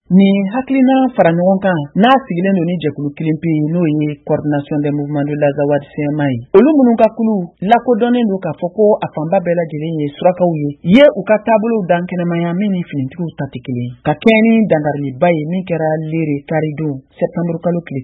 Ni hakilina fara ɲɔgɔn kan n'a sigilen don ni jɛkulu kelen pe n'o ye coordination des mouvements de l'Azawad CMA ye. Olu minnu ka kulu lakodɔnnen don k'a fɔ ko a fanba bɛɛ lajɛlen ye surakaw ye u ka taabolow dan kɛnɛmaya min ni finitigiw ta tɛ kelen ka kɛ ni dangariliba ye min kɛra Lere Karidon septembre kalo tile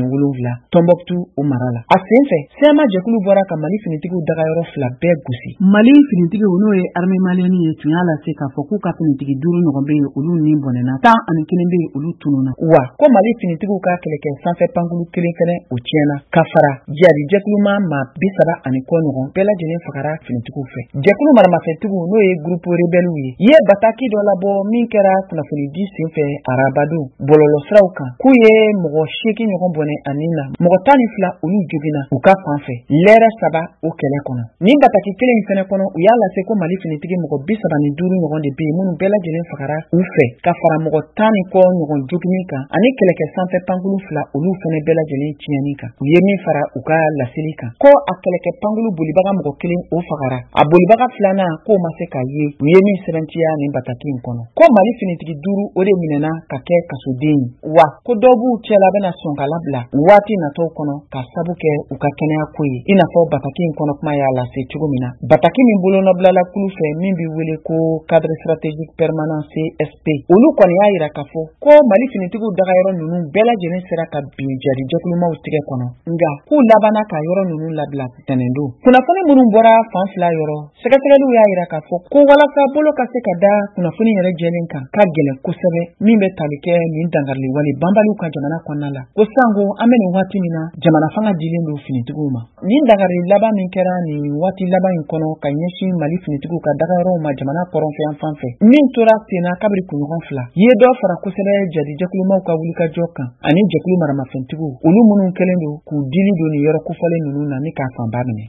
17 Tombouctou o mara la. A sen fɛ CMA jɛkulu bɔra ka Mali finitigiw dagayɔrɔ 2 bɛɛ gosi. Mali finitigiw n'o ye armée malienne ye tun y'a lase k'a fɔ k'u ka finitigi 5 ɲɔgɔn bɛ olu ni bɔnɛna 11 bɛ olu tununa. Wa ko Mali finitigiw ka kɛlɛkɛ sanfɛ pankulu kelen fɛnɛ o tiɲɛna ka fara jadi jɛkuluma ma 30 kɔ ɲɔgɔn bɛɛ lajɛlen fagara finitigiw fɛ. Jɛkulu maramafɛntigiw n'o ye groupe rebelle ye bataki dɔ labɔ min kɛra kunnafoni di senfɛ arabadon bɔlɔlɔ siraw kan k'u ye mɔgɔ 8 ɲɔgɔn bɔnɛ ani na mɔgɔ 12 olu jogina u ka fanfɛ lɛrɛ 3 o kɛlɛ kɔnɔ. Ni bataki kelen in fɛnɛ kɔnɔ u y'a lase ko Mali finitigi mɔgɔ 35 ɲɔgɔn de bɛ minnu bɛɛ lajɛlen fagara u fɛ ka fara mɔgɔ 10 kɔ ɲɔgɔn jogini kan ani kɛlɛkɛ sanfɛ pankulu 2 olu fɛnɛ bɛɛ lajɛlen tiɲɛni kan. U ye min fara u ka laseli kan ko a kɛlɛkɛ pankulu bolibaga mɔgɔ 1 o fagara a bolibaga 2nan ko ma se ka ye u ye min sɛbɛntiya nin bataki in kɔnɔ ko Mali finitigi 5 o de minɛna ka kɛ kasoden wa ko dɔw b'u cɛla bɛna sɔn ka labila waati natɔw kɔnɔ ka sabu kɛ u ka kɛnɛya ko ye i n'a fɔ bataki in kɔnɔ kuma y'a lase cogo min na. Bataki min bolonɔbilala kulu fɛ min bɛ wele ko cadre stratégique permanent CSP olu kɔni y'a yira k'a fɔ ko Mali finitigiw dagayɔrɔ ninnu bɛɛ lajɛlen sera ka bin jadi jɛkulumaw tigɛ kɔnɔ nga k'u labanna ka yɔrɔ ninnu labila tɛnɛndon. Kunnafoni minnu bɔra fan 2 yɔrɔ sɛgɛsɛgɛliw y'a yira k'a fɔ ko walasa bolo ka se ka da kunnafoni yɛrɛ jɛlen kan ka gɛlɛn kosɛbɛ min bɛ tali kɛ nin dangarili wale banbaliw ka jamana kɔnɔna la ko sango an bɛ nin waati min na jamana fanga dilen don finitigiw ma. Nin dangarili laban min kɛra nin waati laban in kɔnɔ ka ɲɛsin Mali finitigiw ka dagayɔrɔw ma jamana kɔrɔnfɛyan fan fɛ min tora senna kabiri kunɲɔgɔn 2 ye dɔ fara kosɛbɛ jadi jɛkulumaw ka wulikajɔ kan ani jɛkulu maramafɛntigiw olu minnu kɛlen don k'u dili don nin yɔrɔ kofɔlen ninnu na ni k'a fanba minɛ.